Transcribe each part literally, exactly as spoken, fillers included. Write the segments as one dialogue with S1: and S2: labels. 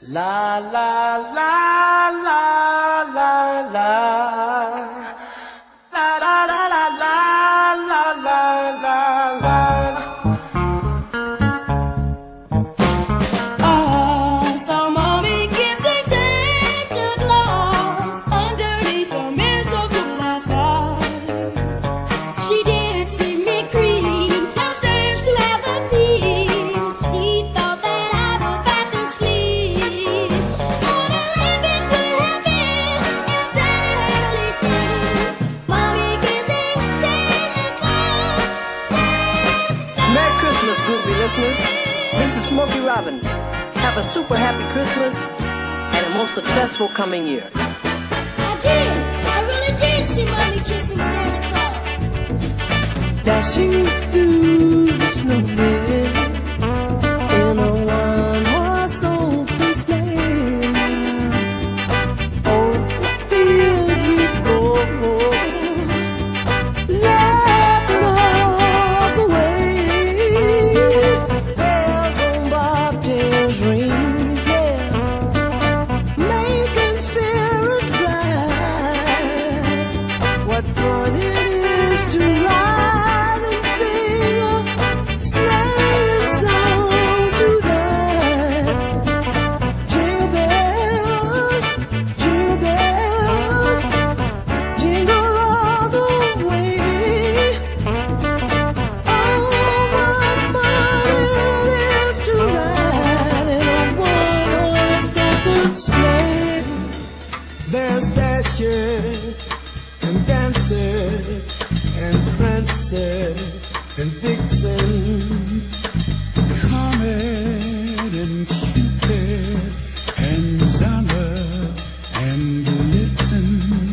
S1: La la la la la la. La la la la la la la la la.
S2: I saw mommy kissing Santa Claus underneath the mistletoe last night. She didn't see me creep downstairs to have a peek. She thought that I was fast asleep. But a rabbit could have been and Daddy happily sing. Mommy kissing Santa Claus.
S3: Merry Christmas, groupie listeners. This is Smokey Robbins. Have a super happy Christmas and a most successful coming year.
S2: I did. I really did see mommy kissing Santa Claus.
S3: Dashing through the snowman in a one-horse open sleigh. Over the fields we go, laughing all the way. Bells on bobtails ring, yeah, making spirits bright. What fun it is to ride and sing a sleighing song tonight. Jingle bells, jingle bells, jingle all the way. Oh, what fun it is to ride in a one-horse open sleigh.
S4: There's Dasher and Dancer and Prancer and Vixen, Comet and Cupid and Donner and Blitzen.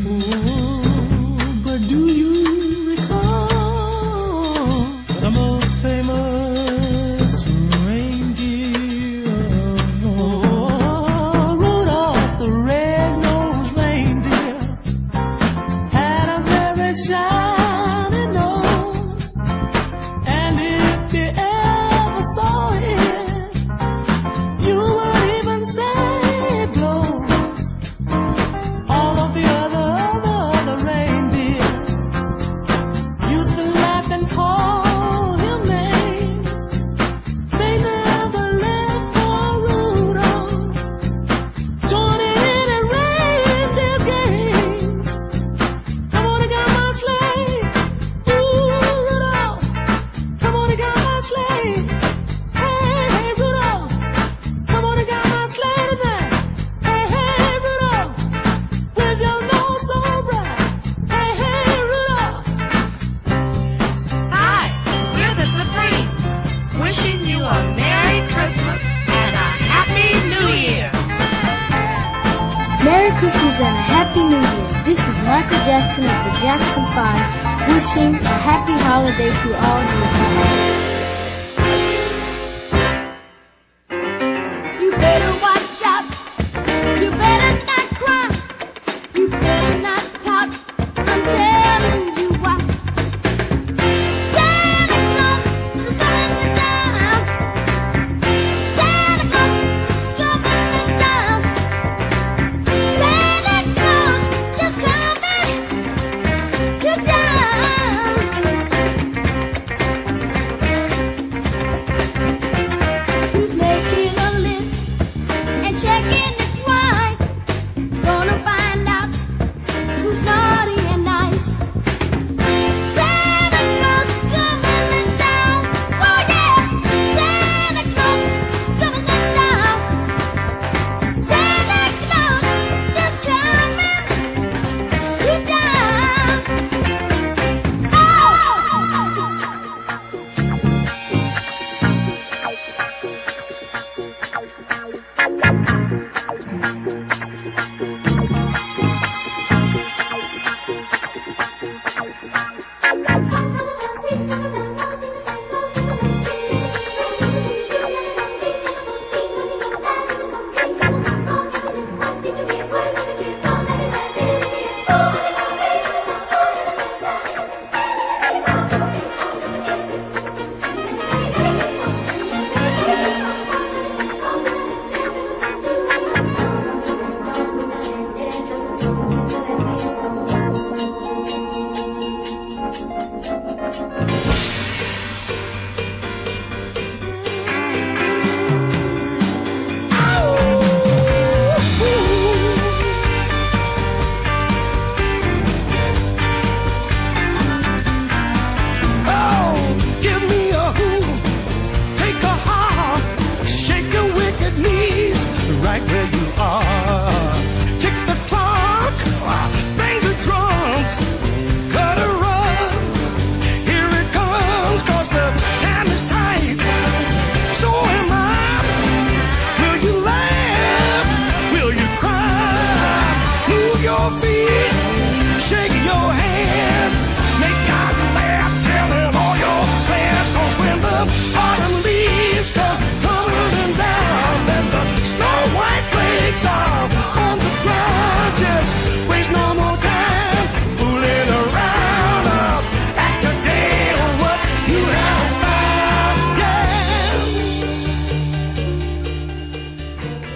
S4: Ooh, but do you recall the most famous reindeer of all? Rudolph the red-nosed reindeer had a very shiny nose, and if you ever saw it, you would even say it glows. All of the other, other, other reindeers used to laugh and call him names. They never let poor Rudolph join in any reindeer games. Come on and got my sleigh. Ooh, Rudolph. Come on and got my sleigh. Hey, hey, Rudolph. Come on and got my sleigh tonight. Hey, hey, Rudolph. With your nose so bright. Hey, hey, Rudolph.
S5: Hi, we're the Supremes, wishing you a Merry Christmas and a Happy New Year.
S6: Merry Christmas and a Happy New Year. This is Michael Jackson of the Jackson five wishing a happy holiday to all you.
S2: You better watch out. You better not cry. You better not pout. I'm telling you why. Santa Claus is coming to town. Santa Claus is coming to town. Santa Claus is coming to town.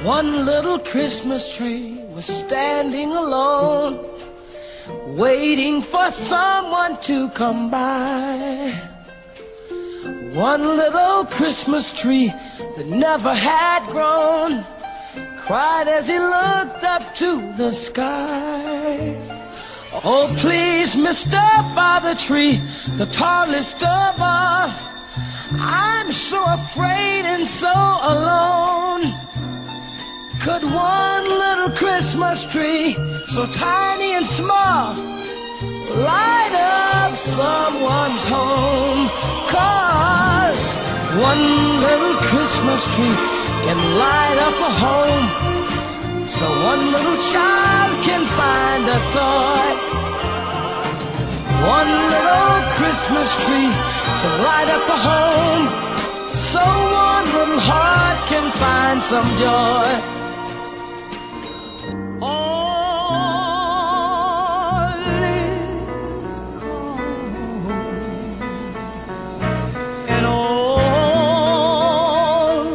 S1: One little Christmas tree was standing alone, waiting for someone to come by. One little Christmas tree that never had grown cried as he looked up to the sky. Oh, please, Mister Father Tree, the tallest of all, I'm so afraid and so alone. Could one little Christmas tree, so tiny and small, light up someone's home? 'Cause one little Christmas tree can light up a home, so one little child can find a toy. One little Christmas tree can light up a home, so one little heart can find some joy. All is calm and all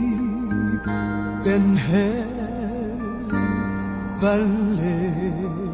S4: in heavenly